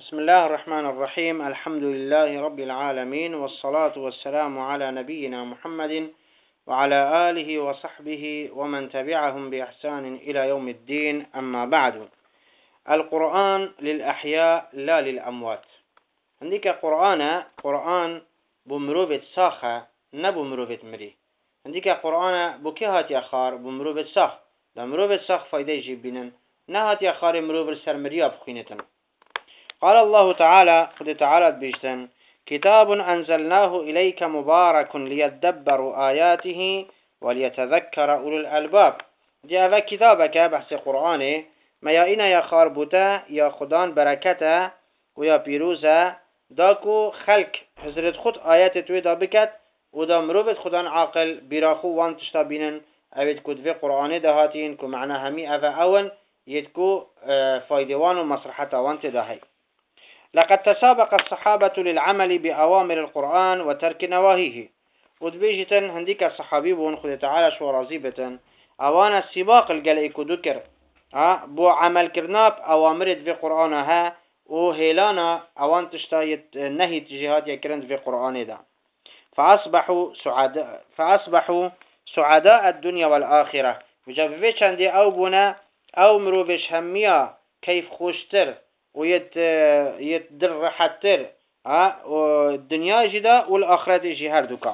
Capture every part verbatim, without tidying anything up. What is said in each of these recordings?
بسم الله الرحمن الرحيم. الحمد لله رب العالمين، والصلاة والسلام على نبينا محمد وعلى آله وصحبه ومن تبعهم بإحسان إلى يوم الدين. أما بعد، القرآن للأحياء لا للأموات. عندك قرآن قرآن بمروبة ساخة نبو مروبة مري. عندك قرآن بكيهات يخار بمروبة ساخ بمروبة ساخ فايدة يجيبين نهات يخار مروبة سرمريا بخينتن. قال الله تعالى قد تعالى بيجتن: كتاب أنزلناه إليك مبارك ليدبروا آياته وليتذكر أولو الألباب. دي هذا كتابك بحث قرآنه ما يأينا يا خاربوتا يا خدان بركته ويا بيروزة داكو خلق حزرت خود آيات تويدا بكت ودا مروبت خدان عاقل براخو وان تشتابينن اوید کد في قرآنه دهاتين كو معنى همي أفا أون يدكو فايدوان ومصرحة وان تدهي. لقد تسابق الصحابة للعمل بأوامر القرآن وترك نواهيه. ودبيجتن هنديك الصحابي بون خد تعالى شو رازيبة أوان السباق الجلئي كدكر ها بو عمل كرناب أوامرت في قرآنها وهيلانا أوان تشتايت نهي تجهات يكرند في قرآن ده. فأصبحوا سعداء فأصبحوا سعداء الدنيا والآخرة. وجاب عندي أو بنا أو مروبش همية كيف خوشتر ويت يتدر حتر ها والدنيا جدا والآخرة جهر دكا.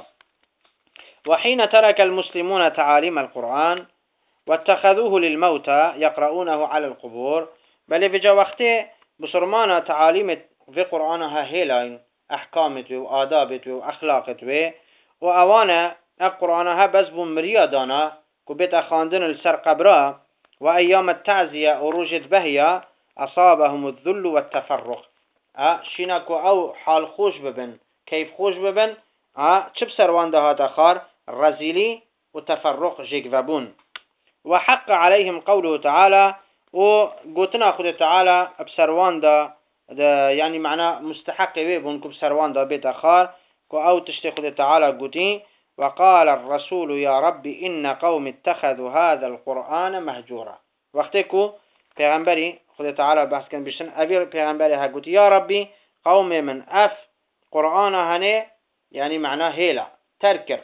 وحين ترك المسلمون تعاليم القرآن واتخذوه للموتى يقرؤونه على القبور، بل بجا وقته بسرمانا تعاليم في قرآنها هيلاين أحكامته وآدابته وأخلاقته وأوانا القرآنها بس بمريادانا كبت أخاندن السر قبرا وأيام التعزية وروجت بهيا أصابهم الذل والتفرق. أه شيناكو أو حال خوش ببن كيف خوش ببن أه چب سروان دهات أخار رزيلي وتفرق جيك ببون. وحق عليهم قوله تعالى وقوتنا خد تعالى بسروان دا, دا يعني معنى مستحق بيبون كب سروان دا بيت أخار كو أو تشتي خد تعالى قوتين: وقال الرسول يا رب إن قوم اتخذوا هذا القرآن مهجورا. وقتكو پیغمبری خدا تعالی بحث کن بشن اوی پیغمبری ها گوت یا ربی قوم من اف قرآن هنه يعني معناه هيلا تركر.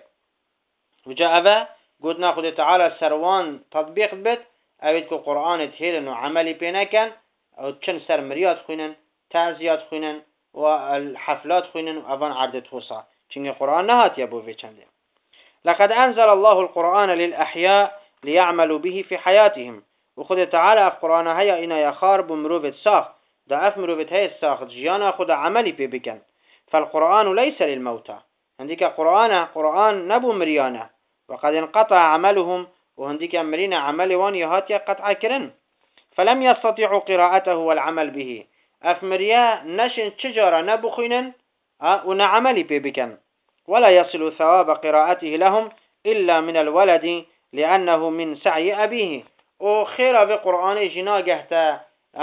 وجاء ذا قلنا خدا تعالى سروان تطبيق بيت اوید که قرآن هيلا و عملی بينكن او چن سر مريات خوينن تعزيات خوينن و الحفلات خوينن و اوان عرضت حوصا چنگه قرآن نهات يبو في چنده. لقد أنزل الله القرآن للأحياء ليعملوا به في حياتهم. وخد تعالى في قرآن هيا إنا يخار بمروبة ساخ دا أف مروبة هيا الساخ جيانا خد عملي ببكن. فالقرآن ليس للموتى. عندك قرآن قرآن نبو مريانا وقد انقطع عملهم وعندك مرينا عمل وان يهاتي قطع كرن فلم يستطيعوا قراءته والعمل به. أف مريا نشن شجرة نبو خينا ونعملي ببكن ولا يصل ثواب قراءته لهم إلا من الولد لأنه من سعي أبيه. وخير في قرآن جنا جهتا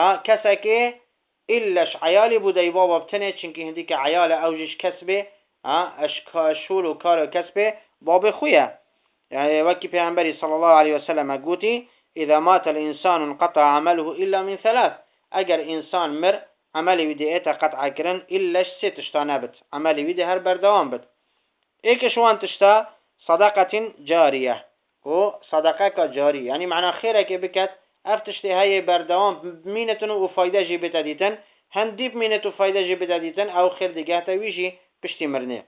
كسكه إلاش عيالي بودي بابا بتنه چنكي هنديك عيال أوجش كسبه أشكاشول وكار كسبه باب خويا. يعني وكي پیغمبري صلى الله عليه وسلم قوتي: إذا مات الإنسان انقطع عمله إلا من ثلاث. أجر إنسان مر عملي ودي إيتا قطع كرن إلاش ستشتا بت عملي ودي هر بردوان بت. إيك شوان تشتا صدقة جارية و صدقة جارية يعني معنى خيرك بكت افتشتي هاي بردوام مينتن وفايدة جيبت ديتن هنديب مينت وفايدة جيبت ديتن أو خير دقاته ويجي بشتي مرنه.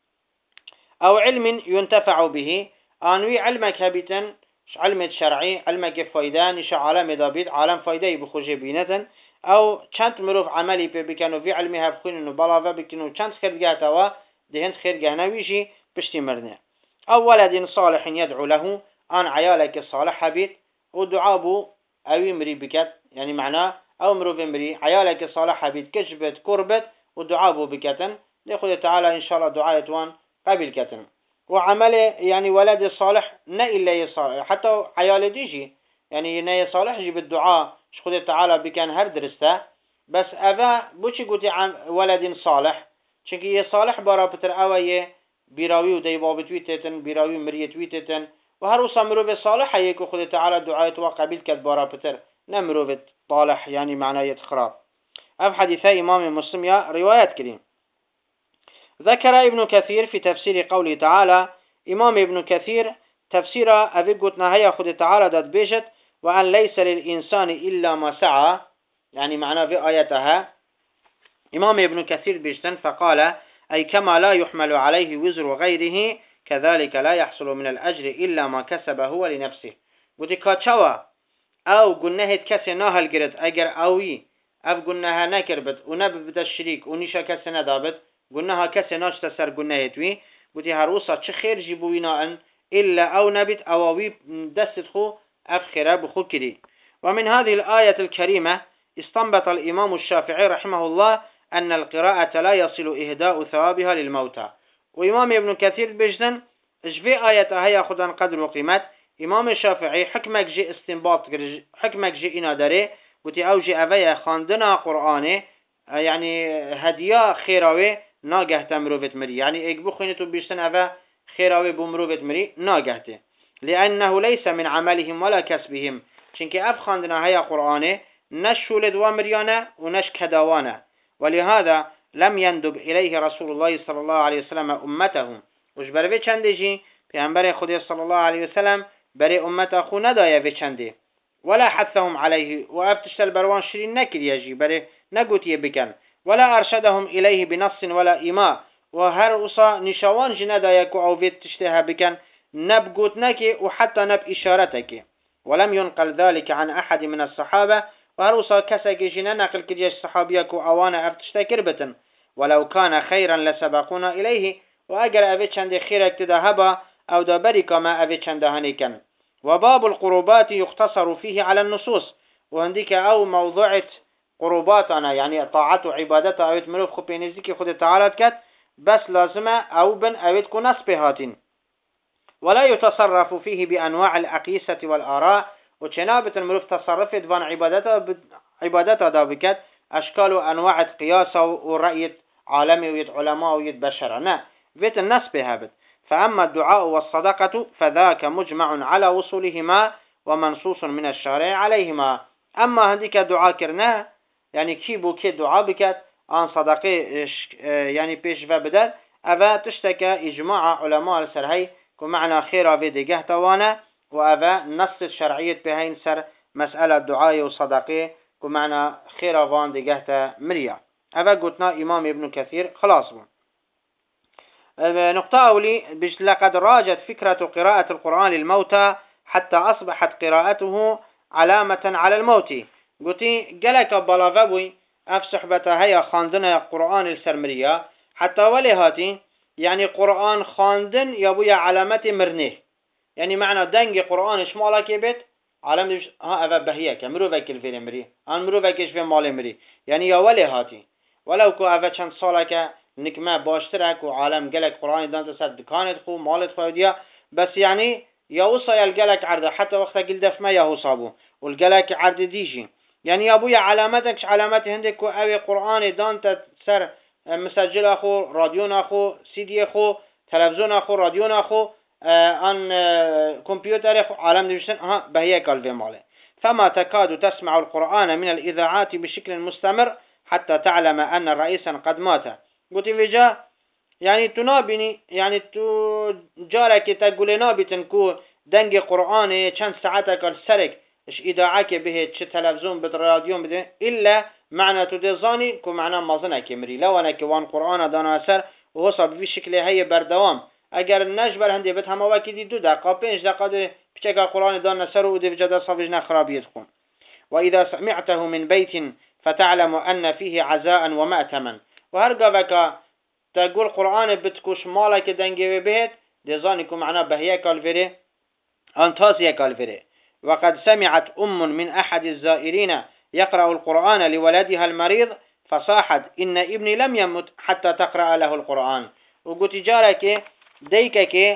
أو علم ينتفع به أنوي علمك هبيتن علم شرعي علمك فايدة نش عالم دابيد عالم فايدة بخوجي بينتن أو چند مروف عملي بكن وفي علمها بخون إنه بلاغة بكن وچند خير دقاته و دهند خير جهنا ويجي بشتي مرنه. أو ولد صالح يدعو له أن عيالك الصالح بيت ودعابه أو يمري بكت يعني معناه أو مرو بمري عيالك الصالح بيت كشبت كربت ودعابه بكتن ليخذ تعالى إن شاء الله دعاية وان قبل كتن. وعمله يعني ولد الصالح نا إلا يصالح حتى عيال ديجي يعني نا يصالح جيب الدعاء شخذ تعالى بكان هر درسته بس أذا بوشي قلت عن ولد صالح شكي يصالح برا بتر أويه بيراوي ودي بابت ويتتن بيراوي مريت ويتتن وهر وصمرو بصالح هيك خد تعالى دعاء وقبل كد برا بتر نمرو بطالح يعني معناه يتخراب. أف حديثة إمام مسلم يا روايات كريم. ذكر ابن كثير في تفسير قوله تعالى، إمام ابن كثير تفسير أبي قلتنا هيا خد تعالى داد بيجت وأن ليس للإنسان إلا ما سعى، يعني معناه في آياتها. إمام ابن كثير بيجتن فقال أي كما لا يحمل عليه وزر غيره كذلك لا يحصل من الأجر إلا ما كسب هو لنفسه. قلت كاتشوا أو قلناه كسي ناهل قرد أجر أوي أف قلناها نكربت ونبت الشريك ونشا كسي ندابت قلناها كسي ناش تسر قلناه توي. قلت هروسا چه خير جبوينا إلا أو نبت أووي دست خو أفخر بخو كري. ومن هذه الآية الكريمة استنبط الإمام الشافعي رحمه الله أن القراءة لا يصل إهداء ثوابها للموتى. وإمام ابن كثير بجدن اجفي آية هيا خدان قدر وقيمت. إمام الشافعي حكمك جي استنباط حكمك جي إنا داري وتي أوجي أفيا خاندنا قرآني يعني هدية خيراوي ناقه تمروفت مري، يعني ايك بخينتو بيشتن أفا خيراوي بمروفت مري ناقهته، لأنه ليس من عملهم ولا كسبهم. چنك أف خاندنا هيا قرآني نش ولد ومريانا ونش كداوانا، ولهذا لم يندب إليه رسول الله صلى الله عليه وسلم أمتهم. وش بري چنده جي پیغمبر خدا صلى الله عليه وسلم بري أمته خو ندايا في چنده ولا حثهم عليه وابتشتل بروان شرين نكر يجي بري نقوت يبكن ولا أرشدهم إليه بنص ولا إيماء وهر أصا نشوان جندايكو أو فيت تشتها بكن نبقوت نكي وحتى نب إشارتك. ولم ينقل ذلك عن أحد من الصحابة وهر أصا كسك جنا نقل كريش صحابيكو أوانا أبتشتكر بتن ولو كان خيرا لسبقونا إليه وأجر أبي چند خيرك تدهبا أو دبرك ما أبي چند هنيكن. وباب القربات يختصر فيه على النصوص، وعندك أو موضوعة قرباتنا يعني طاعة وعبادة أويت مروف خو بينزيكي خود تعالى كت بس لازمة أو بن أويت كو نسبهاتين. ولا يتصرف فيه بأنواع الأقيسة والآراء، وچنابة المروف تصرفت بان عبادته عبادته دابكت أشكال وأنواع قياسة ورأية عالمي ويد علماء ويد بشرنا بيت النسبه هابت. فأما الدعاء والصدقة فذاك مجمع على وصولهما ومنصوص من الشارع عليهما. أما هنديك دعاء كرناه يعني كيبو كي دعاء بكت عن صدقه يعني بيش فبدل أفا تشتكى إجماع علماء السرهي كمعنى خير في دقه توانا وأفا نص الشرعية بهين سر مسألة دعاء وصدقه كمعنى خير فان دقه مريا. أفا قلتنا إمام ابن كثير خلاص. نقطة أولي بش لقد راجت فكرة قراءة القرآن للموتى حتى أصبحت قراءته علامة على الموت. قلتي قلك بلافبوي أف صحبتها هي خاندنا قرآن السرمرية حتى ولي هاتي يعني قرآن خاندن يبويا علامة مرنه، يعني معنى دنج قرآن شمالك يبت علامة ها أفا بهيك مروفك الفيل مري أن مروفكش في مال مري يعني يا ولي هاتي ولو كو أفا چند صالك نكما باشترك وعالم قلك قرآن دانت سد دكانت خو مالت خوديا بس يعني يوصى يلقلك عرضه حتى وقت قلدف ما يهوصابو والقلك عرض ديجي يعني يا ابويا علامتك علامات هندك او قرآن دانت سر مسجل اخو راديون اخو سي دي اخو تلفزيون اخو راديون اخو ان كمبيوتر اخو عالم ديجن ها بهي قلبي ماله. فما تكاد تسمع القرآن من الإذاعات بشكل مستمر حتى تعلم أن رئيسا قد مات. قلت فيجا يعني تنابني يعني تو جارك تقول نابتن كو دنج قرآن چند ساعتك السرك اش إذاعك به چه تلفزيون بد راديون بده إلا معنى تدزاني كو معنى مازنك مري لو أنا كوان قرآن دانا سر وهو صاب في شكل هي بردوام اگر نجبر هندي بت هم وقتی دو دقیقه پنج دقیقه بچه قرآن دانا سر و دو جدا صابج نخرابيت خون. وإذا سمعته من بيت فتعلم أن فيه عزاء ومأتما. وهرقا تقول قرآن بتكوش مالك دنجي بهت دزانكم معنا بهية كالفري أنتازية كالفري. وقد سمعت أم من أحد الزائرين يقرأ القرآن لولدها المريض فصاحت إن ابني لم يمت حتى تقرأ له القرآن. وقلت جارك ديكك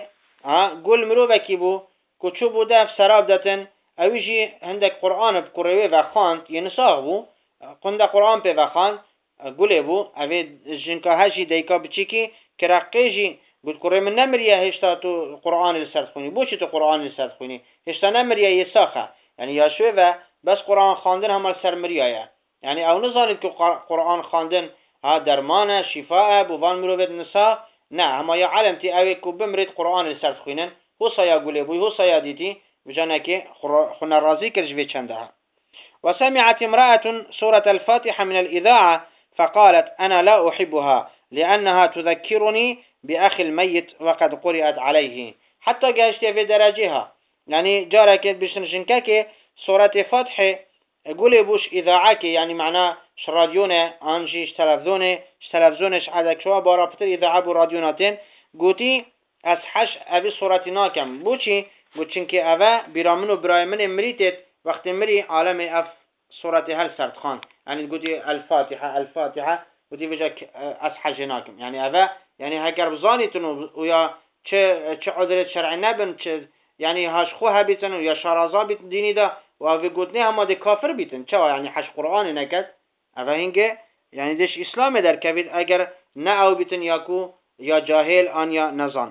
قل مروبك بو كتشبو داف سراب داتن اويجي عندك قرآن بقروي وخانت ينصاغ بو قند قرآن بي وخانت قوله بو اوه جنكا هاشي ديكا بچيكي كراقيجي قلت قرأي من نمريا هشتا تو قرآن لسرد خوني بوشي تو قرآن لسرد خوني هشتا نمريا يساخه يعني يا شوه بس قرآن خاندن همال سر مريا يعني او نزانید که قرآن خواندن ها درمان شفاء بوان مروفت نسا نه اما یا علم تی اوی که بمرید قرآن لسرد خوینن هو سایا گوله بوی هو سایا دیتی بجانه که خون رازی کرج بی چنده ها. وسمعت امرأة سورة الفاتحة من الإذاعة فقالت أنا لا أحبها لأنها تذكرني بأخي الميت وقد قرأت عليه. حتى قاشت في درجها يعني جارك بشنشنكا كي سورة فاتحة قولي بوش إذاعة يعني معناه ش راديونه أنجي ش تلفزيونه ش تلفزيونش عدك شوا بارابطر إذاعة بو راديوناتين قوتي از حش أبي سورة ناكم بوشي بوشنك أبا برامنو برايمن مريتت وقت مري عالم أف سورة هل سرد خان يعني قوتي الفاتحة الفاتحة قوتي بجاك از حج ناكم يعني أبا يعني هكر بزانيتن ويا چه عذرت شرعي نبن چه يعني هاش خوها بيتن ويا شارازا بيت ديني دا وفي قوتني هما دي كافر بيتن چوا يعني حش قرآن نكت أفا هنگه يعني ديش إسلام در كبير اگر نعو بيتن ياكو يا جاهل آن يا نزان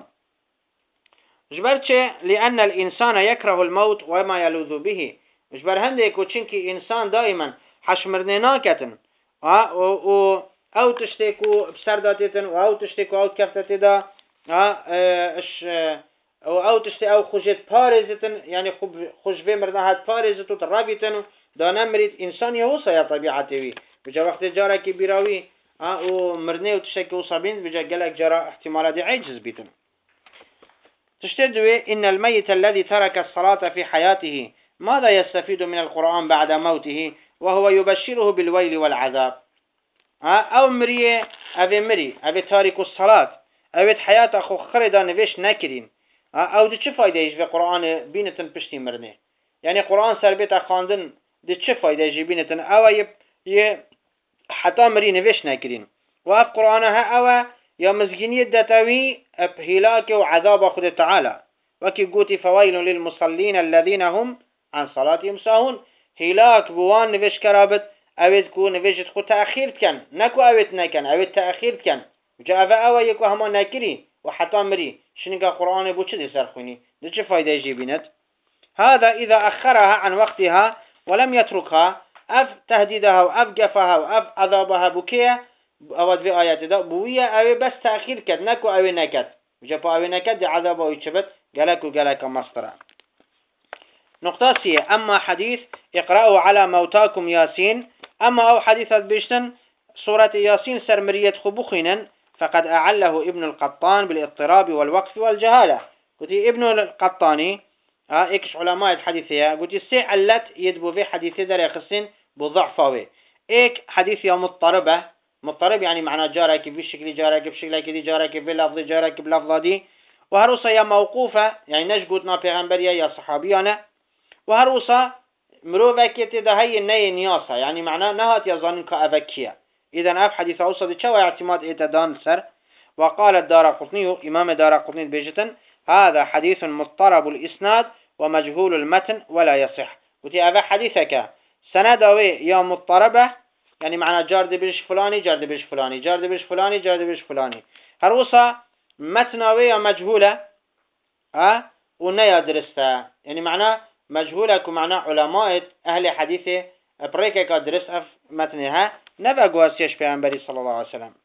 جبر چه لأن الإنسان يكره الموت وما يلوذ به جبر هنده كو چنكي إنسان دائما حشمرنه ناكتن و او تشتكو بسرداتتن و او تشتكو او كفتت دا اش او او تشتي او خوجت پارزتن يعني خوش به مردن هات پارزتو ترابيتن دا نمرید انسان يهوسا يا طبيعته وي بجا وقت جارا كي بيراوي او مرنه و تشتكو صابين بجا قلق جارا احتمالات دي عجز بيتن. تشتدوي إن الميت الذي ترك الصلاة في حياته ماذا يستفيد من القرآن بعد موته وهو يبشره بالويل والعذاب. او مريه اوه مري اوه تارك الصلاة اوه حياة اخو خردا نوش نكرين او دي چه فايده ايش في قرآن بينتن پشتي مرنه يعني قرآن سربيت خاندن دي چه فايده ايش بينتن او يه حتى مري نوش نكرين واف قرآنها او يا مزجينية دتاوي ابهلاك وعذاب خد تعالى وكي قوتي فويل للمصلين الذين هم عن صلاتهم ساهون هلاك بوان نوش كرابت اوید کو نویجت خود تأخیر کن نکو اوید نکن اوید تأخیر کن جا اوه اوه یکو هما نکری و حتی مری شنگا قرآن بو چه دی سرخونی دی چه فایده جیبیند هذا اذا اخرها عن وقتها ولم يتركها اف تهديدها و اف قفها و اف عذابها بكيه اوید في آیات دا بویه اوه بس تأخیر کد نکو اوه نکد جا پا اوه نکد دی عذابه ویچبت گلک و گلک مصدره. نقطة سيئة أما حديث اقرأوا على موتاكم ياسين أما أو حديثة بيشتن سورة ياسين سرمرية خبخنا فقد أعله ابن القطان بالاضطراب والوقف والجهالة. قلت ابن القطاني اه اكش علماء الحديثية قلت سعلت يدبو في حديثي در يخصين بضعفه ايك حديث يا مضطربة مضطرب يعني معنى جارك بالشكل جارك بشكل كذي جارك بلفظ جارك بلفظ دي وهروسا يا موقوفة يعني نجقوتنا پیغمبرية يا صحابيانا وهروسا مروفكيت ده هي النية نياسة يعني معناه نهات يظن كأفكية. إذا أف حديث أوصى دي شوى اعتماد إتدان سر. وقال الدارقطني إمام الدارقطني بيجتن هذا حديث مضطرب الإسناد ومجهول المتن ولا يصح. وتي أف حديثك سندوي يا مضطربة يعني معناه جارد بيش فلاني جارد بيش فلاني جارد بيش فلاني جارد بيش فلاني هروسا متنوي يا مجهولة ها أه؟ ونيا درستا يعني معناه مجهولة كمعنى علماء أهل حديثه بريكا كدرس أف متنها نبقى قواسيش بأنبري صلى الله عليه وسلم.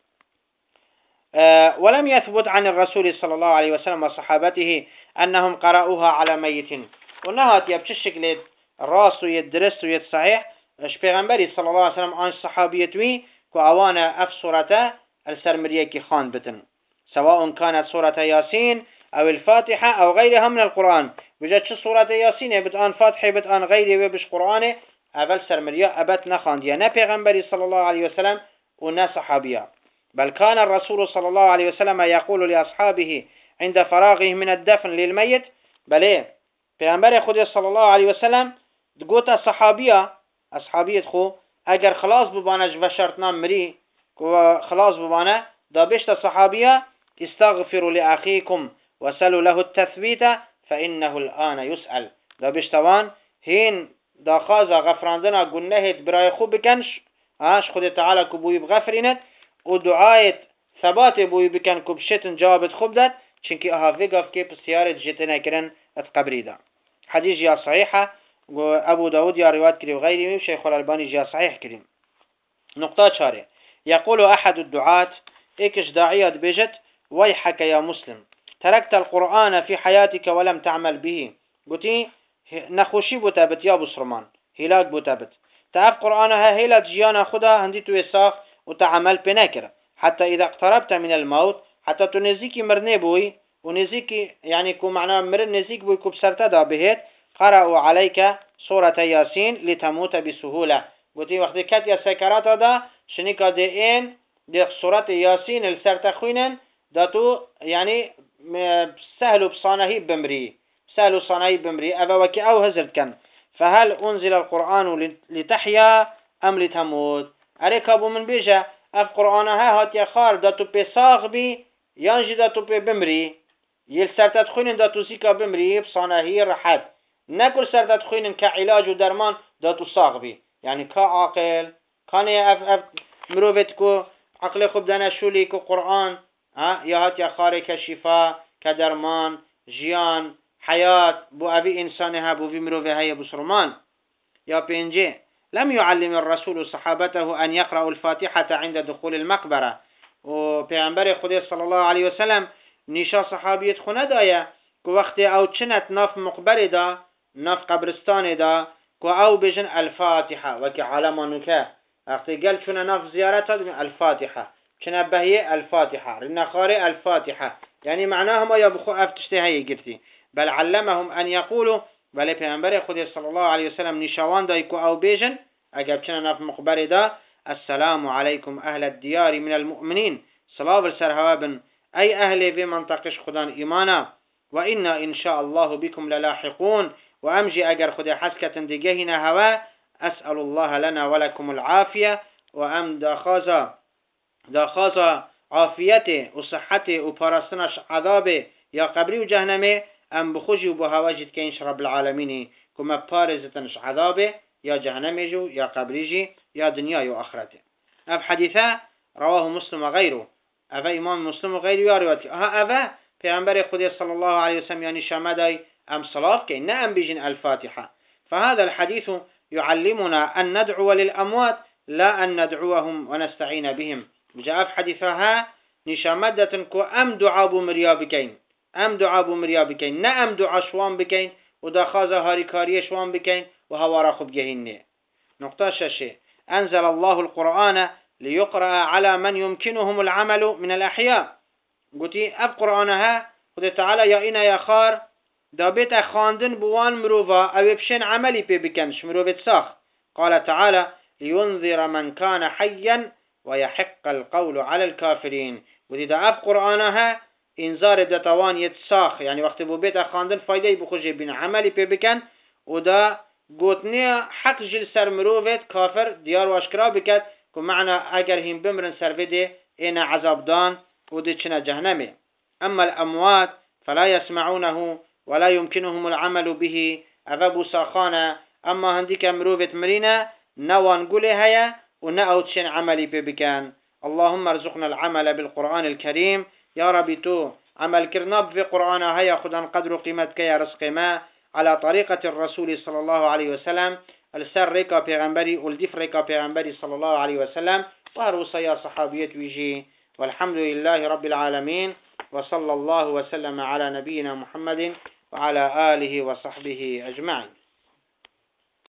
أه ولم يثبت عن الرسول صلى الله عليه وسلم وصحابته أنهم قرأوها على ميت ونهات يبش الشكل الراس يدرس ويتصحيح بأنبري صلى الله عليه وسلم عن صحابيتوي كأوانا أف سورة السرمريكي خان بتن سواء كانت سورة ياسين أو الفاتحة أو غيرها من القرآن بجد شو سورة ياسين بتآن فاتحة بتآن غيره وبش قرآن أول سرمريا أبت نخانديا نا پیغمبري صلى الله عليه وسلم ونا صحابيا بل كان الرسول صلى الله عليه وسلم يقول لأصحابه عند فراغه من الدفن للميت بل پیغمبر خود صلى الله عليه وسلم تقوت صحابيا أصحابية خو أجر خلاص ببانج وشرطنا مري خلاص ببانه دابشت صحابيا استغفروا لأخيكم وسلوا له التثبيت فإنه الآن يسأل دابشتوان هين داخازا غفراندنا قنهت براي خوب بكنش هاش خود تعالى كبوي بغفرينت ودعاية ثبات بوي بكن كبشتن جوابت خوب دات چنكي اها فيقف كيب سيارة جتنا كرن اتقبري دا حديث يا صحيحة أبو داود يا روايات كريم وغيره وشيخ الألباني جاء صحيح كريم. نقطة شارع يقول أحد الدعاة إكش داعية بجت ويحك يا مسلم تركت القرآن في حياتك ولم تعمل به قلتي نخوشي بتابت يا بسرمان هلاك بتابت تعب قرآنها هيلات جيانا خدا هنديتو يساق وتعمل بناكر حتى إذا اقتربت من الموت حتى تنزيكي مرني بوي ونزيكي يعني كو معناه مر نزيك بوي كو بسرتدا بهت قرأوا عليك سورة ياسين لتموت بسهولة قلتي وقت كات يا سكرات دا شنيكا دي ان دي سورة ياسين السرتخوينن داتو يعني سهل بصانهي بمري سهل صانهي بمري أبا وكي أو هزرت كان فهل أنزل القرآن لتحيا أم لتموت أريك أبو من بيجا أف قرآنها هات يخار داتو بساغ بي ينجي داتو بمري يل سرتخوينن داتو سيكا بمري بصانهي رحت نكل سرتخوينن كعلاج ودرمان داتو صاغ بي يعني كعاقل كان يا أف أف مروفتكو عقل خوب دانا شولي كو قرآن ها يا هات يا خاري كشفاء كدرمان جيان حياة بو أبي إنسانها بو في مروفي هيا بسرمان يا بينجي لم يعلم الرسول صحابته أن يقرأوا الفاتحة عند دخول المقبرة وبيعنبري خدي صلى الله عليه وسلم نشا صحابية خونه دايا كو وقت أو چنت ناف مقبر دا ناف قبرستان دا كو أو بجن الفاتحة وكي علمانوكا وقت قال شنا ناف زيارة الفاتحة كنا بهي الفاتحة رنا خاري الفاتحة يعني معناها ما يبخو أفتشتي هاي قلتي بل علمهم أن يقولوا بل پیغمبر خود صلى الله عليه وسلم نشوان دايكو أو بيجن أجاب كنا ناف مقبر دا السلام عليكم أهل الديار من المؤمنين صلاة السرهوابن أي أهل في منطقش خدان إيمانا وإنا إن شاء الله بكم للاحقون وأمجي أجر خد حسكة دقهنا هوا أسأل الله لنا ولكم العافية وأم داخازا داخازا عافيته وصحته وبارستناش عذابه يا قبري وجهنمه أم بخوجي وبهواجد كينش رب العالمين كما بارزتنش عذابه يا جهنمه جو يا قبريجي يا دنيا يا آخرته. أف حديثة رواه مسلم وغيره أفا إمام مسلم وغيره يا روايته ها أفا پیغمبر خدا صلى الله عليه وسلم يعني شامداي أم صلاة كي نأم بجن الفاتحة. فهذا الحديث يعلمنا أن ندعو للأموات لا أن ندعوهم ونستعين بهم. جاء في حديثها نشامدة كو أم دعا بمريا بكين أم دعا بمريا بكين نأم دعا شوان بكين ودخازة هاريكارية شوان بكين وهوارا خب جهنة. نقطة شاشة أنزل الله القرآن ليقرأ على من يمكنهم العمل من الأحياء. قلتي أب قرآنها خد تعالى يا إنا يا خار دابت خاندن بوان مروفا أو بشين عملي بي بكنش مروفت ساخ. قال تعالى لينذر من كان حيا ويحق القول على الكافرين. ودي دا أب قرآنها إنذار دتوان يتساخ يعني وقت بو بيت خاندن فايدة بخوجي بين عملي بي بكن ودا قوتني حق جل سر مروفت كافر ديار واشكرا بكت كمعنى أجر هم بمرن سرفده إنا عذاب دان ودي چنا جهنمي. أما الأموات فلا يسمعونه ولا يمكنهم العمل به أغبو ساخانا. أما هنديك مروفت مرينا نوان قولي هيا ونأوتشن عملي ببكان. اللهم ارزقنا العمل بالقرآن الكريم يا ربي تو عمل كرناب في قرآن هيا خدان قدر قيمتك يا رزق ما على طريقة الرسول صلى الله عليه وسلم السر ريكا بيغنبري والدف ريكا بيغنبري صلى الله عليه وسلم وهروسا يا صحابية ويجي. والحمد لله رب العالمين وصلى الله وسلم على نبينا محمد وعلى آله وصحبه أجمعين.